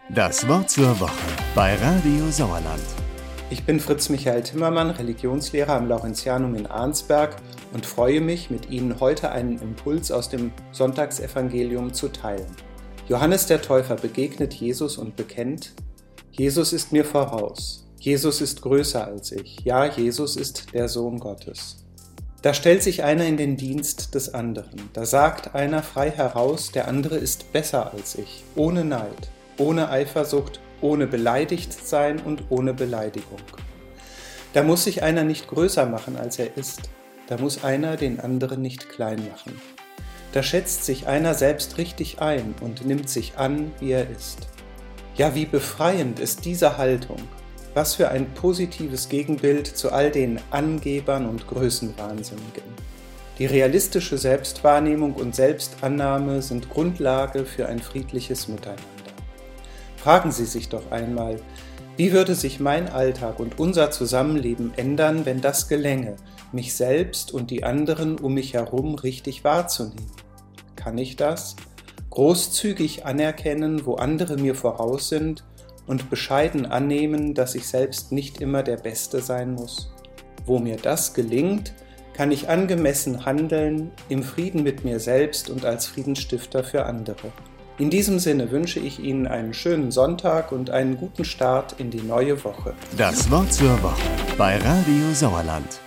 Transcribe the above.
Das Wort zur Woche bei Radio Sauerland. Ich bin Fritz Michael Timmermann, Religionslehrer am Laurentianum in Arnsberg und freue mich, mit Ihnen heute einen Impuls aus dem Sonntagsevangelium zu teilen. Johannes der Täufer begegnet Jesus und bekennt: Jesus ist mir voraus, Jesus ist größer als ich, ja, Jesus ist der Sohn Gottes. Da stellt sich einer in den Dienst des anderen, da sagt einer frei heraus, der andere ist besser als ich, ohne Neid, ohne Eifersucht, ohne beleidigt sein und ohne Beleidigung. Da muss sich einer nicht größer machen, als er ist, da muss einer den anderen nicht klein machen. Da schätzt sich einer selbst richtig ein und nimmt sich an, wie er ist. Ja, wie befreiend ist diese Haltung! Was für ein positives Gegenbild zu all den Angebern und Größenwahnsinnigen. Die realistische Selbstwahrnehmung und Selbstannahme sind Grundlage für ein friedliches Miteinander. Fragen Sie sich doch einmal, wie würde sich mein Alltag und unser Zusammenleben ändern, wenn das gelänge, mich selbst und die anderen um mich herum richtig wahrzunehmen? Kann ich das? Großzügig anerkennen, wo andere mir voraus sind, und bescheiden annehmen, dass ich selbst nicht immer der Beste sein muss. Wo mir das gelingt, kann ich angemessen handeln, im Frieden mit mir selbst und als Friedensstifter für andere. In diesem Sinne wünsche ich Ihnen einen schönen Sonntag und einen guten Start in die neue Woche. Das Wort zur Woche bei Radio Sauerland.